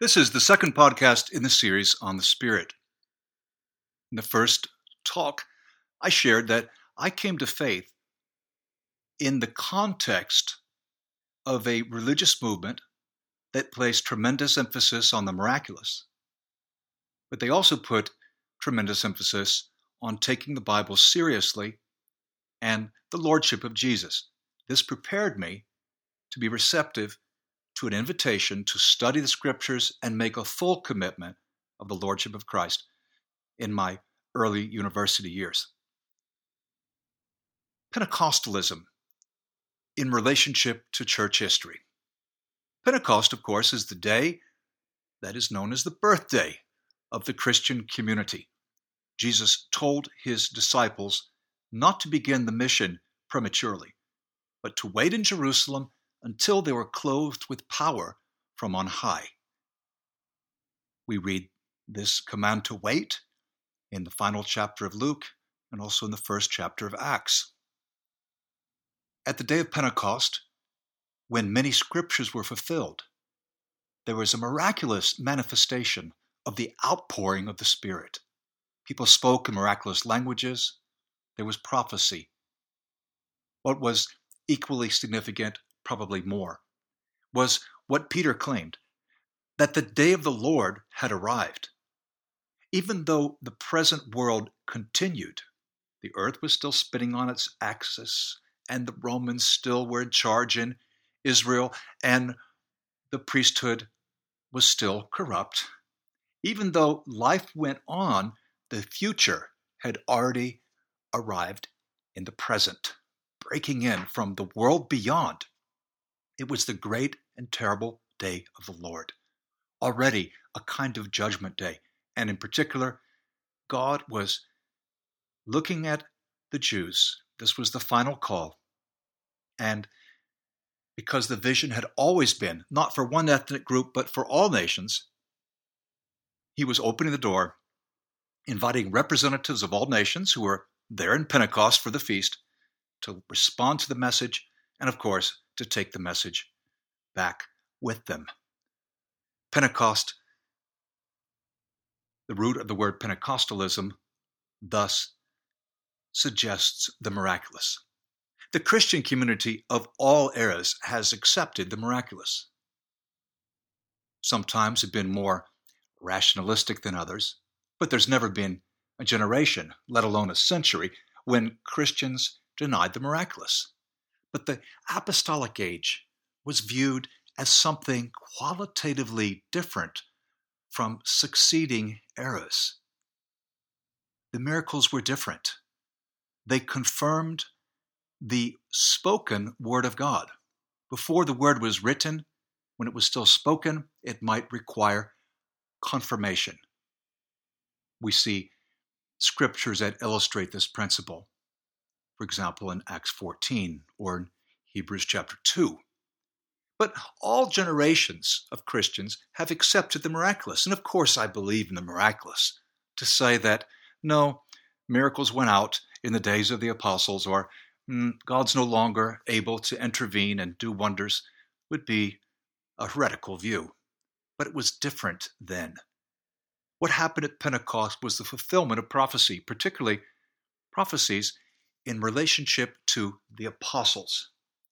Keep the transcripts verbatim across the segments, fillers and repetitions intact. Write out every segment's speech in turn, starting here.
This is the second podcast in the series on the Spirit. In the first talk, I shared that I came to faith in the context of a religious movement that placed tremendous emphasis on the miraculous, but they also put tremendous emphasis on taking the Bible seriously and the Lordship of Jesus. This prepared me to be receptive to an invitation to study the Scriptures and make a full commitment of the Lordship of Christ in my early university years. Pentecostalism in relationship to church history. Pentecost, of course, is the day that is known as the birthday of the Christian community. Jesus told his disciples not to begin the mission prematurely, but to wait in Jerusalem until they were clothed with power from on high. We read this command to wait in the final chapter of Luke and also in the first chapter of Acts. At the day of Pentecost, when many scriptures were fulfilled, there was a miraculous manifestation of the outpouring of the Spirit. People spoke in miraculous languages. There was prophecy. What was equally significant, probably more, was what Peter claimed, that the day of the Lord had arrived. Even though the present world continued, the earth was still spinning on its axis, and the Romans still were in charge in Israel, and the priesthood was still corrupt. Even though life went on, the future had already arrived in the present, breaking in from the world beyond. It was the great and terrible day of the Lord, already a kind of judgment day. And in particular, God was looking at the Jews. This was the final call. And because the vision had always been, not for one ethnic group, but for all nations, he was opening the door, inviting representatives of all nations who were there in Pentecost for the feast to respond to the message, and of course, to take the message back with them. Pentecost, the root of the word Pentecostalism, thus suggests the miraculous. The Christian community of all eras has accepted the miraculous. Sometimes have been more rationalistic than others, but there's never been a generation, let alone a century, when Christians denied the miraculous. But the apostolic age was viewed as something qualitatively different from succeeding eras. The miracles were different. They confirmed the spoken word of God. Before the word was written, when it was still spoken, it might require confirmation. We see scriptures that illustrate this principle. For example, in Acts fourteen or in Hebrews chapter two. But all generations of Christians have accepted the miraculous. And of course, I believe in the miraculous. To say that, no, miracles went out in the days of the apostles, or mm, God's no longer able to intervene and do wonders, would be a heretical view. But it was different then. What happened at Pentecost was the fulfillment of prophecy, particularly prophecies in relationship to the apostles.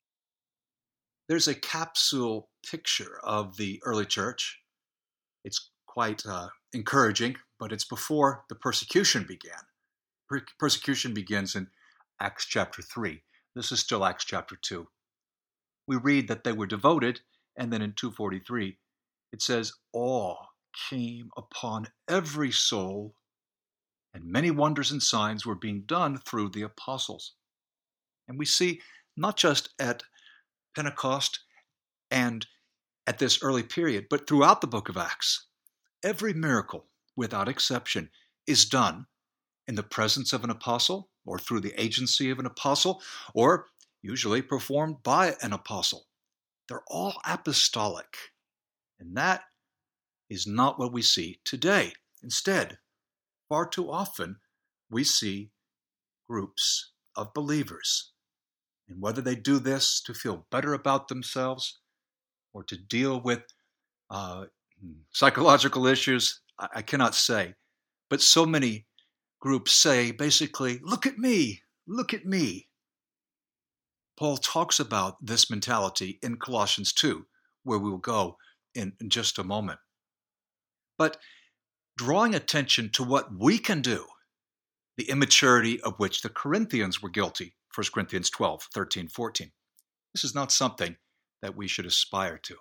There's a capsule picture of the early church. It's quite uh, encouraging, but it's before the persecution began. Per- persecution begins in Acts chapter three. This is still Acts chapter two. We read that they were devoted, and then in two forty-three, it says, awe came upon every soul, and many wonders and signs were being done through the apostles. And we see not just at Pentecost and at this early period, but throughout the book of Acts, every miracle, without exception, is done in the presence of an apostle or through the agency of an apostle, or usually performed by an apostle. They're all apostolic, and that is not what we see today. Instead, far too often, we see groups of believers. And whether they do this to feel better about themselves or to deal with uh, Psychological issues, I, I cannot say. But so many groups say basically, look at me, look at me. Paul talks about this mentality in Colossians two, where we will go in, in just a moment. But drawing attention to what we can do, the immaturity of which the Corinthians were guilty, First Corinthians twelve, thirteen, fourteen. This is not something that we should aspire to.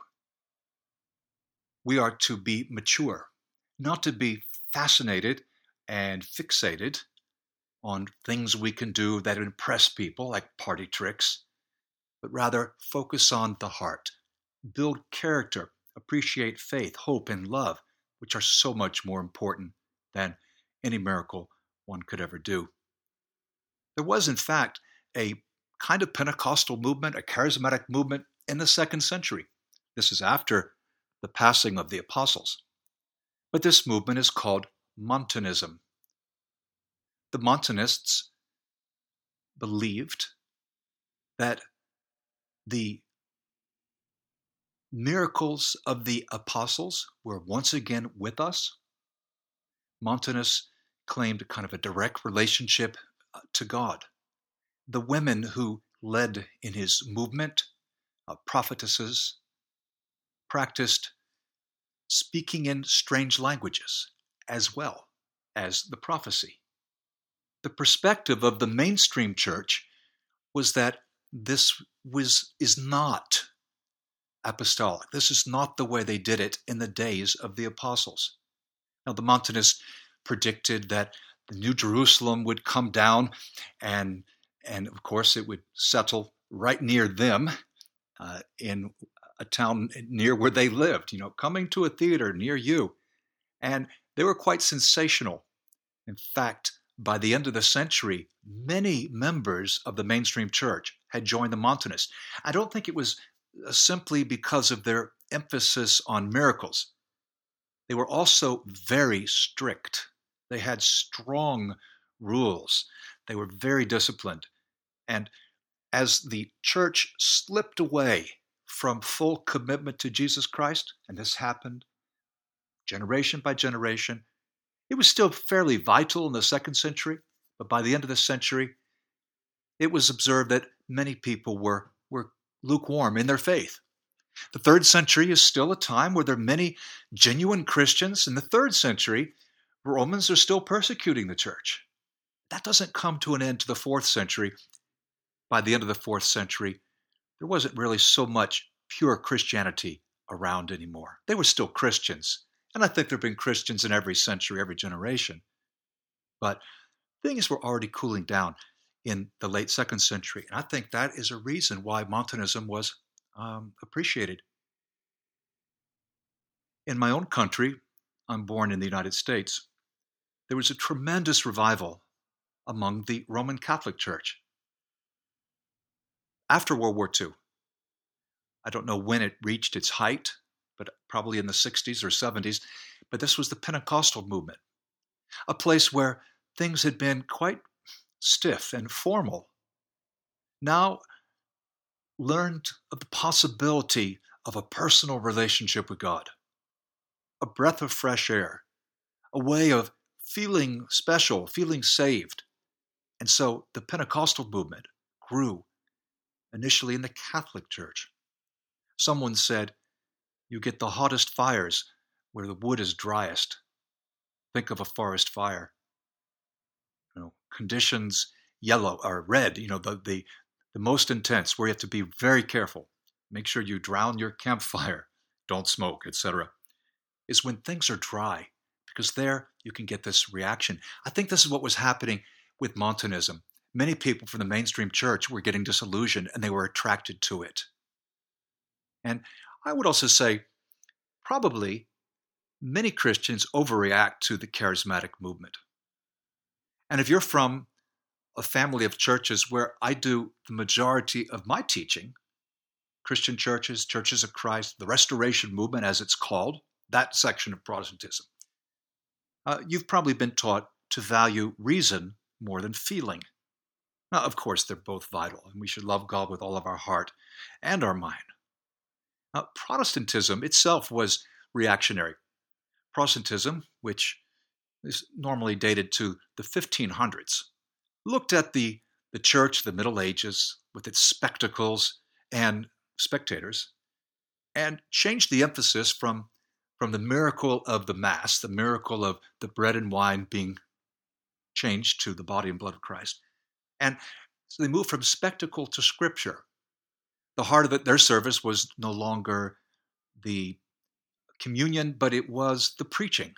We are to be mature, not to be fascinated and fixated on things we can do that impress people, like party tricks, but rather focus on the heart, build character, appreciate faith, hope, and love, which are so much more important than any miracle one could ever do. There was, in fact, a kind of Pentecostal movement, a charismatic movement in the second century. This is after the passing of the apostles. But this movement is called Montanism. The Montanists believed that the miracles of the apostles were once again with us. Montanus claimed kind of a direct relationship to God. The women who led in his movement, uh, prophetesses, practiced speaking in strange languages as well as the prophecy. The perspective of the mainstream church was that this was is not apostolic. This is not the way they did it in the days of the apostles. Now, the Montanists predicted that the New Jerusalem would come down, and, and of course, it would settle right near them uh, in a town near where they lived, you know, coming to a theater near you. And they were quite sensational. In fact, by the end of the century, many members of the mainstream church had joined the Montanists. I don't think it was simply because of their emphasis on miracles. They were also very strict. They had strong rules. They were very disciplined. And as the church slipped away from full commitment to Jesus Christ, and this happened generation by generation, it was still fairly vital in the second century, but by the end of the century, it was observed that many people were, were lukewarm in their faith. The third century is still a time where there are many genuine Christians. In the third century, Romans are still persecuting the church. That doesn't come to an end to the fourth century. By the end of the fourth century, there wasn't really so much pure Christianity around anymore. They were still Christians. And I think there have been Christians in every century, every generation. But things were already cooling down in the late second century. And I think that is a reason why Montanism was um, appreciated. In my own country, I'm born in the United States, there was a tremendous revival among the Roman Catholic Church after World War Two. I don't know when it reached its height, but probably in the sixties or seventies. But this was the Pentecostal movement, a place where things had been quite stiff and formal. Now learned of the possibility of a personal relationship with God, a breath of fresh air, a way of feeling special, feeling saved. And so the Pentecostal movement grew initially in the Catholic Church. Someone said, you get the hottest fires where the wood is driest. Think of a forest fire. You know, conditions yellow or red, you know, the, the, the most intense, where you have to be very careful. Make sure you drown your campfire, don't smoke, et cetera, is when things are dry, because there you can get this reaction. I think this is what was happening with Montanism. Many people from the mainstream church were getting disillusioned and they were attracted to it. And I would also say, probably, many Christians overreact to the charismatic movement. And if you're from a family of churches where I do the majority of my teaching, Christian churches, Churches of Christ, the Restoration Movement as it's called, that section of Protestantism, uh, you've probably been taught to value reason more than feeling. Now, of course, they're both vital, and we should love God with all of our heart and our mind. Now, Protestantism itself was reactionary. Protestantism, which is normally dated to the fifteen hundreds, looked at the, the church of the Middle Ages with its spectacles and spectators and changed the emphasis from, from the miracle of the Mass, the miracle of the bread and wine being changed to the body and blood of Christ. And so they moved from spectacle to Scripture. The heart of it, their service was no longer the communion, but it was the preaching.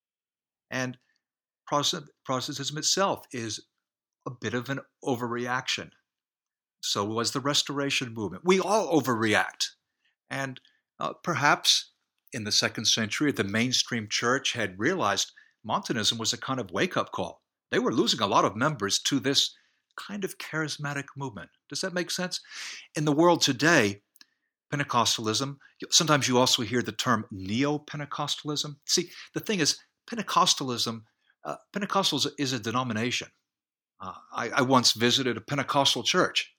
And Protestant, Protestantism itself is a bit of an overreaction. So was the Restoration movement. We all overreact. And uh, perhaps in the second century, the mainstream church had realized Montanism was a kind of wake-up call. They were losing a lot of members to this kind of charismatic movement. Does that make sense? In the world today, Pentecostalism, sometimes you also hear the term neo-Pentecostalism. See, the thing is, Pentecostalism, uh, Pentecostals is a denomination. Uh, I, I once visited a Pentecostal church.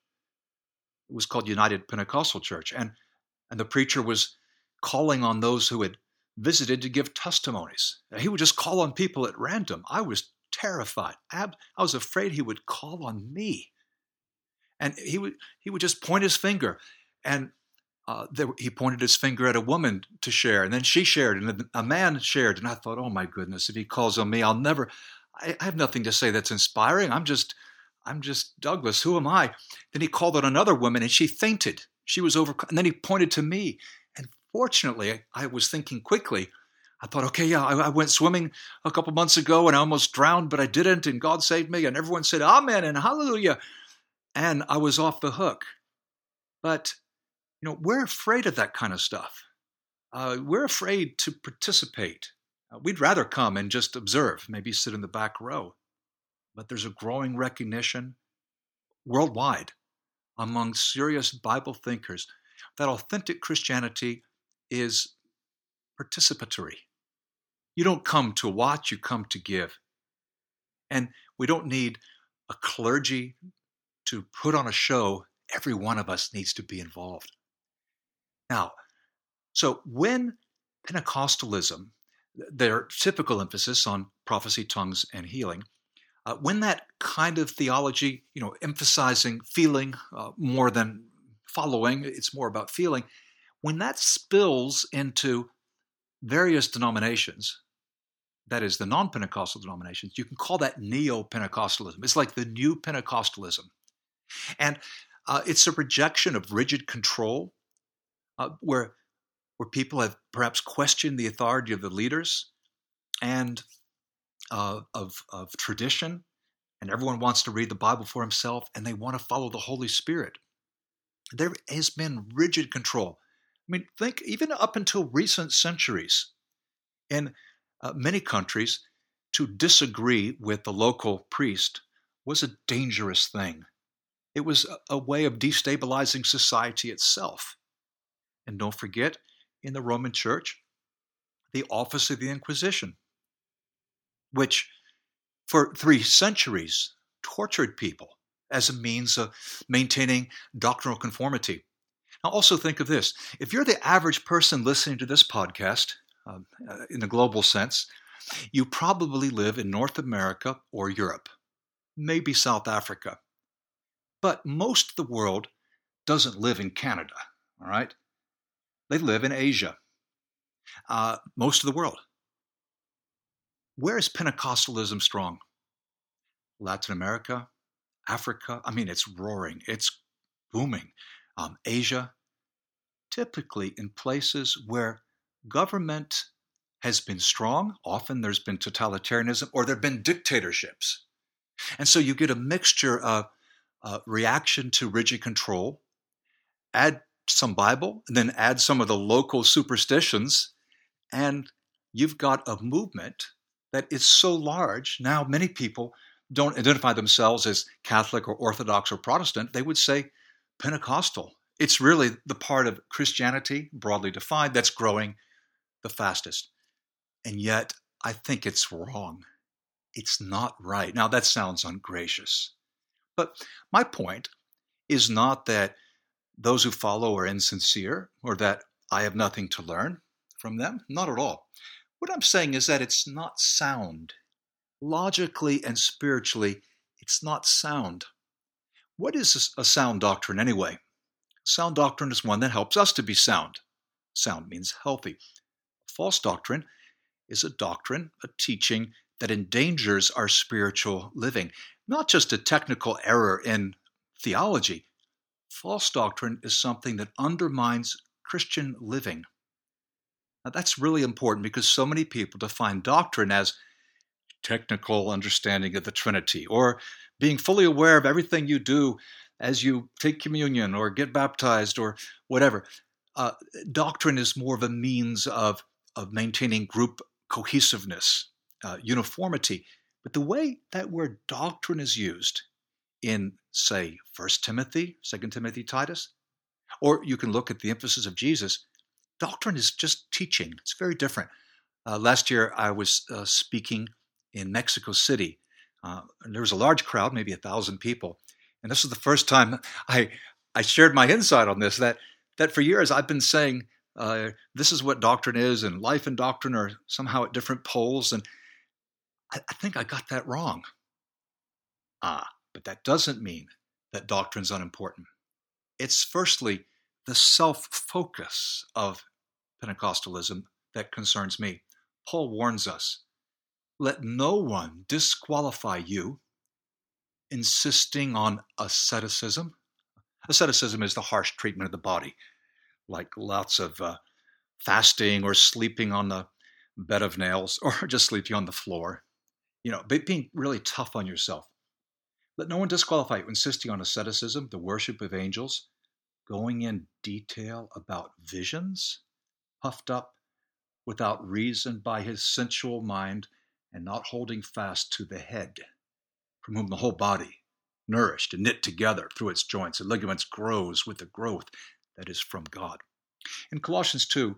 It was called United Pentecostal Church, and, and the preacher was calling on those who had visited to give testimonies. He would just call on people at random. I was terrified. I was afraid he would call on me. And he would he would just point his finger, and uh, there, he pointed his finger at a woman to share, and then she shared, and a man shared. And I thought, oh my goodness, if he calls on me, I'll never. I, I have nothing to say that's inspiring. I'm just, I'm just Douglas. Who am I? Then he called on another woman, and she fainted. She was over, and then he pointed to me. And fortunately, I, I was thinking quickly. I thought, okay, yeah, I, I went swimming a couple months ago, and I almost drowned, but I didn't, and God saved me. And everyone said, Amen and Hallelujah. And I was off the hook. But, you know, we're afraid of that kind of stuff. Uh, we're afraid to participate. Uh, we'd rather come and just observe, maybe sit in the back row. But there's a growing recognition worldwide among serious Bible thinkers that authentic Christianity is participatory. You don't come to watch, you come to give. And we don't need a clergy to put on a show. Every one of us needs to be involved. Now, so when Pentecostalism, their typical emphasis on prophecy, tongues, and healing, uh, when that kind of theology, you know, emphasizing feeling uh, more than following, it's more about feeling, when that spills into various denominations, that is the non-Pentecostal denominations, you can call that neo-Pentecostalism. It's like the new Pentecostalism. And uh, it's a rejection of rigid control uh, where, where people have perhaps questioned the authority of the leaders and uh, of, of tradition, and everyone wants to read the Bible for himself, and they want to follow the Holy Spirit. There has been rigid control. I mean, think even up until recent centuries, in uh, many countries, to disagree with the local priest was a dangerous thing. It was a, a way of destabilizing society itself. And don't forget, in the Roman Church, the office of the Inquisition, which for three centuries tortured people as a means of maintaining doctrinal conformity. Now also think of this. If you're the average person listening to this podcast, um, uh, in the global sense, you probably live in North America or Europe, maybe South Africa. But most of the world doesn't live in Canada, all right? They live in Asia, uh, most of the world. Where is Pentecostalism strong? Latin America, Africa, I mean, it's roaring, it's booming. Um, Asia, typically in places where government has been strong. Often there's been totalitarianism or there have been dictatorships. And so you get a mixture of uh, reaction to rigid control, add some Bible, and then add some of the local superstitions, and you've got a movement that is so large. Now many people don't identify themselves as Catholic or Orthodox or Protestant. They would say Pentecostal. It's really the part of Christianity, broadly defined, that's growing the fastest. And yet, I think it's wrong. It's not right. Now, that sounds ungracious. But my point is not that those who follow are insincere or that I have nothing to learn. from them? Not at all. What I'm saying is that it's not sound. Logically and spiritually, it's not sound. What is a sound doctrine anyway? Sound doctrine is one that helps us to be sound. Sound means healthy. False doctrine is a doctrine, a teaching that endangers our spiritual living. Not just a technical error in theology. False doctrine is something that undermines Christian living. Now, that's really important because so many people define doctrine as technical understanding of the Trinity or being fully aware of everything you do as you take communion or get baptized or whatever. Uh, doctrine is more of a means of, of maintaining group cohesiveness, uh, uniformity. But the way that word doctrine is used in, say, First Timothy, Second Timothy, Titus, or you can look at the emphasis of Jesus, doctrine is just teaching. It's very different. Uh, last year, I was uh, speaking in Mexico City. Uh, and there was a large crowd, maybe a thousand people. And this was the first time I I shared my insight on this, that, that for years I've been saying, uh, this is what doctrine is, and life and doctrine are somehow at different poles. And I, I think I got that wrong. Ah, but that doesn't mean that doctrine's unimportant. It's firstly the self-focus of Pentecostalism that concerns me. Paul warns us, let no one disqualify you insisting on asceticism. Asceticism is the harsh treatment of the body, like lots of uh, fasting or sleeping on the bed of nails or just sleeping on the floor. You know, being really tough on yourself. Let no one disqualify you insisting on asceticism, the worship of angels, going in detail about visions, puffed up without reason by his sensual mind, and not holding fast to the head, from whom the whole body, nourished and knit together through its joints and ligaments, grows with the growth that is from God. In Colossians two,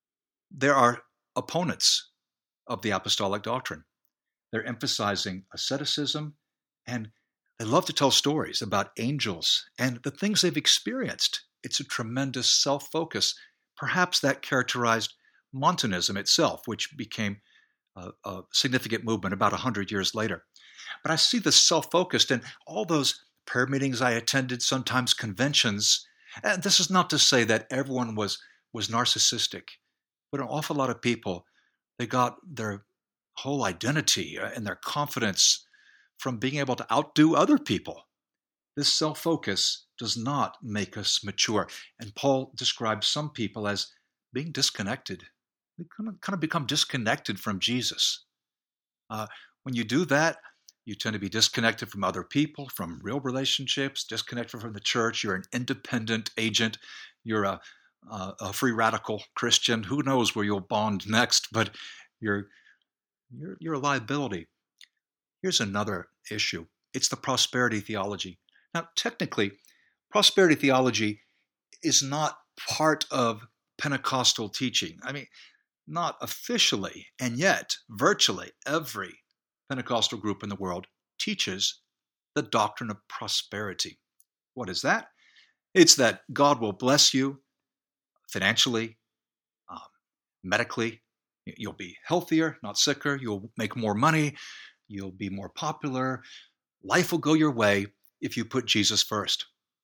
there are opponents of the apostolic doctrine. They're emphasizing asceticism, and they love to tell stories about angels and the things they've experienced. It's a tremendous self-focus. Perhaps that characterized Montanism itself, which became a, a significant movement about one hundred years later. But I see this self-focused in all those prayer meetings I attended, sometimes conventions. And this is not to say that everyone was, was narcissistic, but an awful lot of people, they got their whole identity and their confidence from being able to outdo other people. This self-focus does not make us mature. And Paul describes some people as being disconnected. They kind of, kind of become disconnected from Jesus. Uh, when you do that, you tend to be disconnected from other people, from real relationships, disconnected from the church. You're an independent agent. You're a, a, a free radical Christian. Who knows where you'll bond next, but you're, you're, you're a liability. Here's another issue. It's the prosperity theology. Now, technically, prosperity theology is not part of Pentecostal teaching. I mean, not officially, and yet virtually every Pentecostal group in the world teaches the doctrine of prosperity. What is that? It's that God will bless you financially, um, medically. You'll be healthier, not sicker. You'll make more money. You'll be more popular. Life will go your way if you put Jesus first.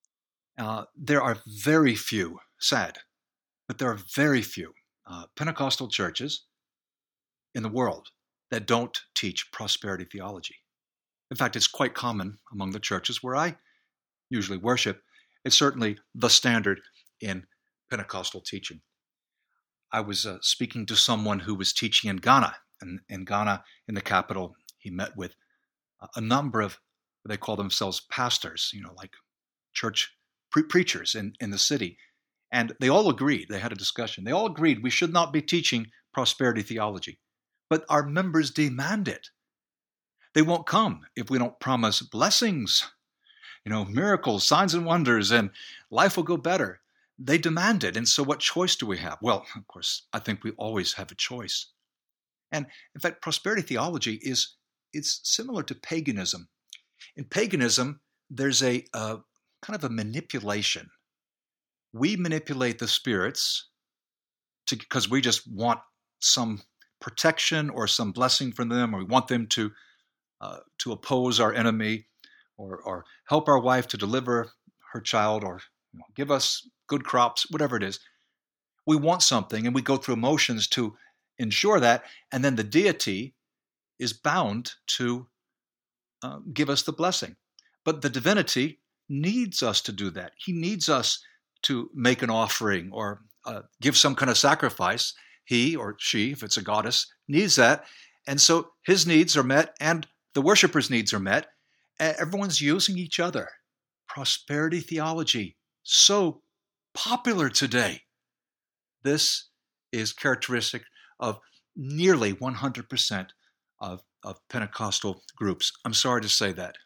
Uh, there are very few, sad, but there are very few uh, Pentecostal churches in the world that don't teach prosperity theology. In fact, it's quite common among the churches where I usually worship. It's certainly the standard in Pentecostal teaching. I was uh, speaking to someone who was teaching in Ghana, and in Ghana, in the capital, he met with a number of, they call themselves pastors, you know, like church pre- preachers in, in the city. And they all agreed, they had a discussion, they all agreed we should not be teaching prosperity theology. But our members demand it. They won't come if we don't promise blessings, you know, miracles, signs and wonders, and life will go better. They demand it. And so what choice do we have? Well, of course, I think we always have a choice. And in fact, prosperity theology is it's similar to paganism. In paganism, there's a uh, kind of a manipulation. We manipulate the spirits because we just want some protection or some blessing from them, or we want them to uh, to oppose our enemy, or or help our wife to deliver her child, or you know, give us good crops, whatever it is. We want something, and we go through emotions to ensure that, and then the deity is bound to uh, give us the blessing. But the divinity needs us to do that. He needs us to make an offering or uh, give some kind of sacrifice. He or she, if it's a goddess, needs that. And so his needs are met and the worshippers' needs are met. Everyone's using each other. Prosperity theology, so popular today. This is characteristic of nearly one hundred percent of, of Pentecostal groups. I'm sorry to say that.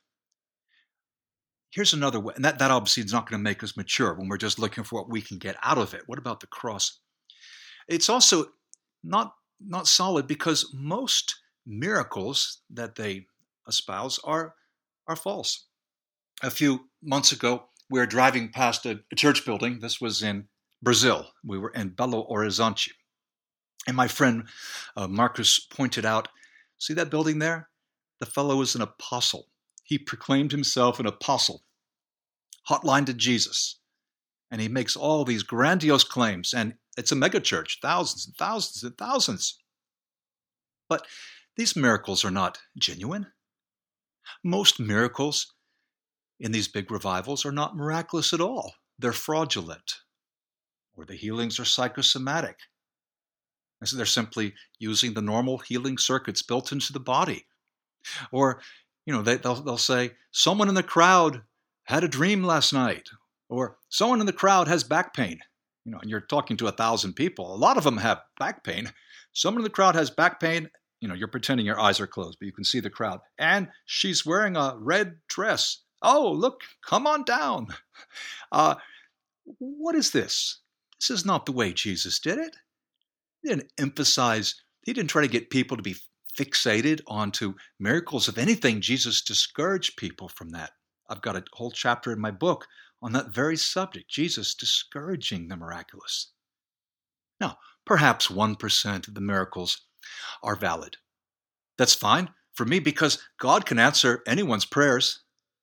Here's another way, and that, that obviously is not going to make us mature when we're just looking for what we can get out of it. What about the cross? It's also not, not solid because most miracles that they espouse are, are false. A few months ago, we were driving past a, a church building. This was in Brazil. We were in Belo Horizonte. And my friend uh, Marcus pointed out, see that building there? The fellow is an apostle. He proclaimed himself an apostle, hotline to Jesus. And he makes all these grandiose claims. And it's a megachurch, thousands and thousands and thousands. But these miracles are not genuine. Most miracles in these big revivals are not miraculous at all. They're fraudulent. Or the healings are psychosomatic. So they're simply using the normal healing circuits built into the body. Or, you know, they, they'll, they'll say, someone in the crowd had a dream last night. Or someone in the crowd has back pain. You know, and you're talking to a thousand people. A lot of them have back pain. Someone in the crowd has back pain. You know, you're pretending your eyes are closed, but you can see the crowd. And she's wearing a red dress. Oh, look, come on down. Uh, what is this? This is not the way Jesus did it. He didn't emphasize, he didn't try to get people to be fixated onto miracles. If anything, Jesus discouraged people from that. I've got a whole chapter in my book on that very subject, Jesus discouraging the miraculous. Now, perhaps one percent of the miracles are valid. That's fine for me because God can answer anyone's prayers.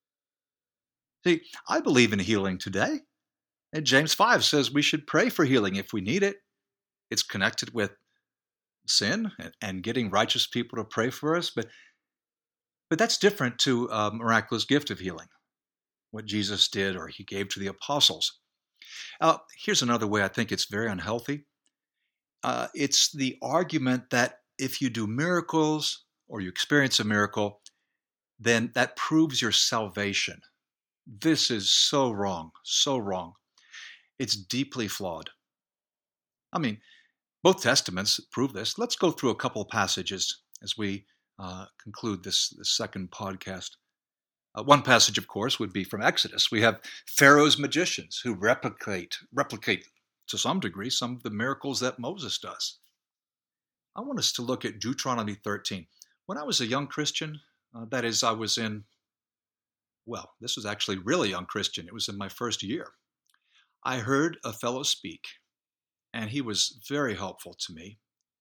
See, I believe in healing today. And James five says we should pray for healing if we need it. It's connected with sin and getting righteous people to pray for us. But, but that's different to a miraculous gift of healing, what Jesus did or he gave to the apostles. Uh, here's another way I think it's very unhealthy. Uh, it's the argument that if you do miracles or you experience a miracle, then that proves your salvation. This is so wrong, so wrong. It's deeply flawed. I mean, both testaments prove this. Let's go through a couple of passages as we uh, conclude this, this second podcast. Uh, one passage, of course, would be from Exodus. We have Pharaoh's magicians who replicate, replicate to some degree some of the miracles that Moses does. I want us to look at Deuteronomy thirteen. When I was a young Christian, uh, that is, I was in, well, this was actually really young Christian. It was in my first year. I heard a fellow speak, and he was very helpful to me.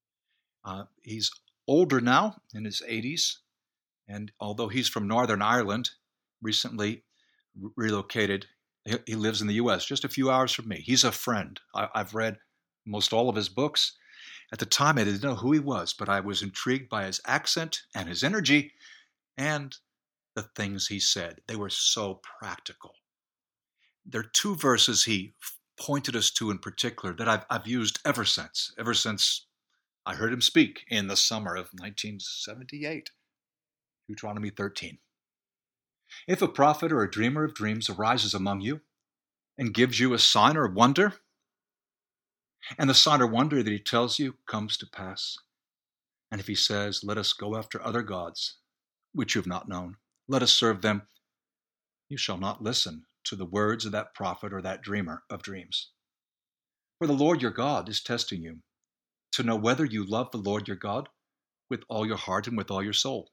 Uh, he's older now, in his eighties, and although he's from Northern Ireland, recently re- relocated, he, he lives in the U S, just a few hours from me. He's a friend. I, I've read most all of his books. At the time, I didn't know who he was, but I was intrigued by his accent and his energy and the things he said. They were so practical. There are two verses he pointed us to in particular that I've, I've used ever since, ever since I heard him speak in the summer of nineteen seventy-eight. Deuteronomy thirteen. If a prophet or a dreamer of dreams arises among you and gives you a sign or wonder, and the sign or wonder that he tells you comes to pass, and if he says, let us go after other gods, which you have not known, let us serve them, you shall not listen to the words of that prophet or that dreamer of dreams. For the Lord your God is testing you to know whether you love the Lord your God with all your heart and with all your soul.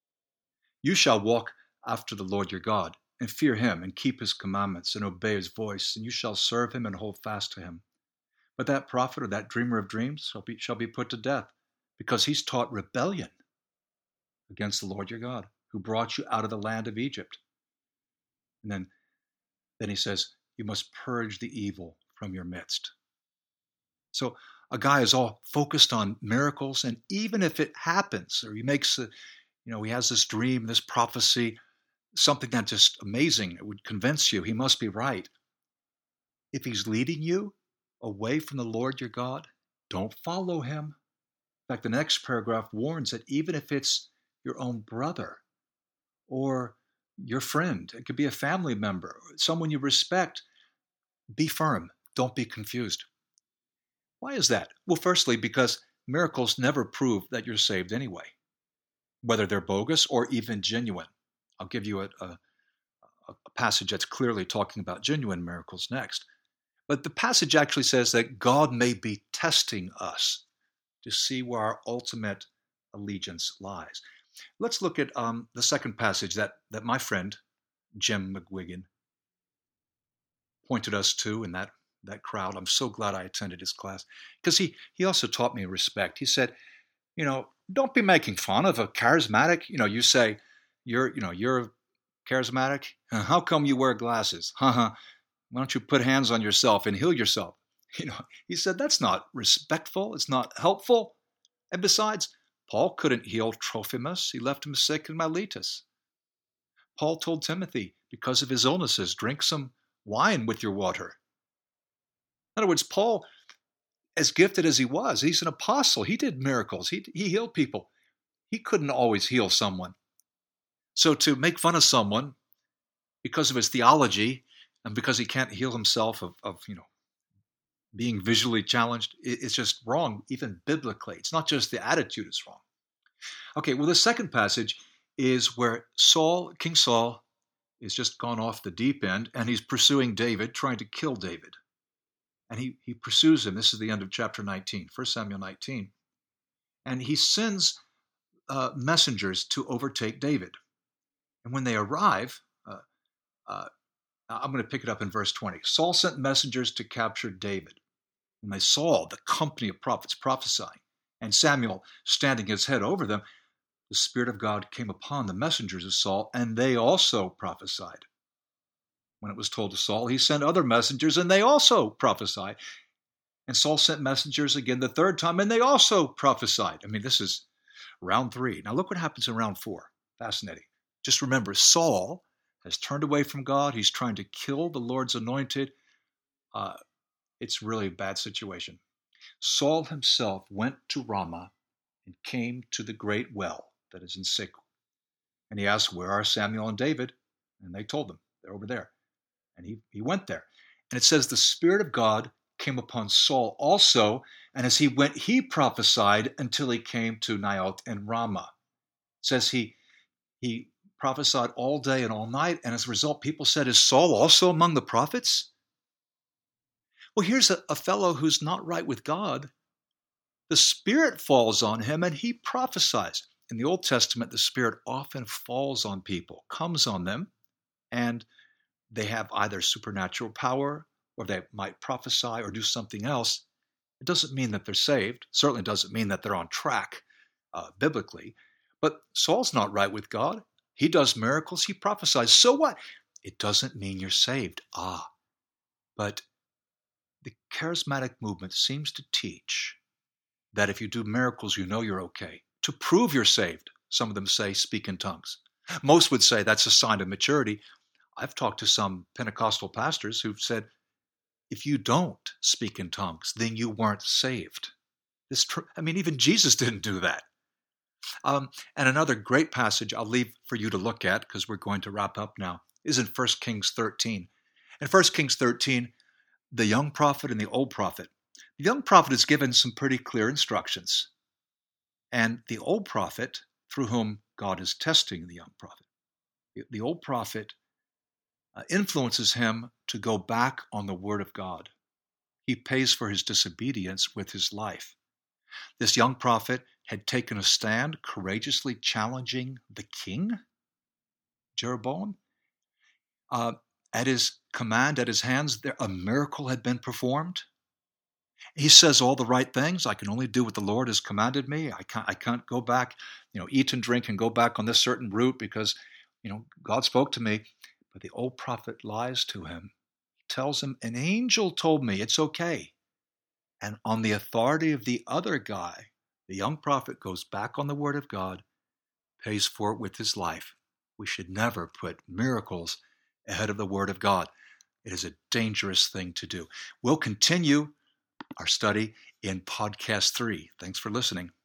You shall walk after the Lord your God and fear him and keep his commandments and obey his voice, and you shall serve him and hold fast to him. But that prophet or that dreamer of dreams shall be, shall be put to death, because he's taught rebellion against the Lord your God, who brought you out of the land of Egypt. And then, then he says, you must purge the evil from your midst. So a guy is all focused on miracles, and even if it happens, or he makes, a, you know, he has this dream, this prophecy, something that's just amazing, it would convince you he must be right. If he's leading you away from the Lord your God, don't follow him. In fact, the next paragraph warns that even if it's your own brother or your friend, it could be a family member, someone you respect, be firm. Don't be confused. Why is that? Well, firstly, because miracles never prove that you're saved anyway, whether they're bogus or even genuine. I'll give you a, a, a passage that's clearly talking about genuine miracles next. But the passage actually says that God may be testing us to see where our ultimate allegiance lies. Let's look at um, the second passage that, that my friend, Jim McGuigan, pointed us to in that, that crowd. I'm so glad I attended his class, because he, he also taught me respect. He said, you know, don't be making fun of a charismatic. You know, you say, you're, you know, you're charismatic. How come you wear glasses? Haha. Why don't you put hands on yourself and heal yourself? You know, he said, that's not respectful. It's not helpful. And besides, Paul couldn't heal Trophimus. He left him sick in Miletus. Paul told Timothy, because of his illnesses, drink some wine with your water. In other words, Paul, as gifted as he was, he's an apostle. He did miracles. He, he healed people. He couldn't always heal someone. So to make fun of someone because of his theology and because he can't heal himself of, of you know, being visually challenged, it's just wrong, even biblically. It's not just the attitude is wrong. Okay, well, the second passage is where Saul, King Saul, is just gone off the deep end, and he's pursuing David, trying to kill David. And he, he pursues him. This is the end of chapter nineteen, First Samuel nineteen. And he sends uh, messengers to overtake David. And when they arrive, uh, uh, I'm going to pick it up in verse twenty. Saul sent messengers to capture David. When they saw the company of prophets prophesying, and Samuel standing his head over them, the Spirit of God came upon the messengers of Saul, and they also prophesied. When it was told to Saul, he sent other messengers, and they also prophesied. And Saul sent messengers again the third time, and they also prophesied. I mean, this is round three. Now look what happens in round four. Fascinating. Just remember, Saul has turned away from God. He's trying to kill the Lord's anointed. Uh, it's really a bad situation. Saul himself went to Ramah and came to the great well that is in Sikh. And he asked, where are Samuel and David? And they told him, they're over there. And he, he went there. And it says the Spirit of God came upon Saul also, and as he went, he prophesied until he came to Naioth and Ramah. It says he, he prophesied all day and all night, and as a result, people said, is Saul also among the prophets? Well, here's a, a fellow who's not right with God. The Spirit falls on him, and he prophesies. In the Old Testament, the Spirit often falls on people, comes on them, and they have either supernatural power, or they might prophesy or do something else. It doesn't mean that they're saved. Certainly doesn't mean that they're on track uh, biblically. But Saul's not right with God. He does miracles. He prophesies. So what? It doesn't mean you're saved. Ah, but the charismatic movement seems to teach that if you do miracles, you know you're okay. To prove you're saved, some of them say, speak in tongues. Most would say that's a sign of maturity. I've talked to some Pentecostal pastors who've said, if you don't speak in tongues, then you weren't saved. This tr- I mean, even Jesus didn't do that. Um, and another great passage I'll leave for you to look at, because we're going to wrap up now, is in First Kings thirteen. In First Kings thirteen, the young prophet and the old prophet. The young prophet is given some pretty clear instructions. And the old prophet, through whom God is testing the young prophet, the old prophet uh, influences him to go back on the word of God. He pays for his disobedience with his life. This young prophet had taken a stand, courageously challenging the king, Jeroboam. Uh, at his command, at his hands, there, a miracle had been performed. He says all the right things. I can only do what the Lord has commanded me. I can't, I can't go back, you know, eat and drink and go back on this certain route because, you know, God spoke to me. But the old prophet lies to him, tells him, an angel told me it's okay. And on the authority of the other guy, the young prophet goes back on the word of God, pays for it with his life. We should never put miracles ahead of the word of God. It is a dangerous thing to do. We'll continue our study in podcast three. Thanks for listening.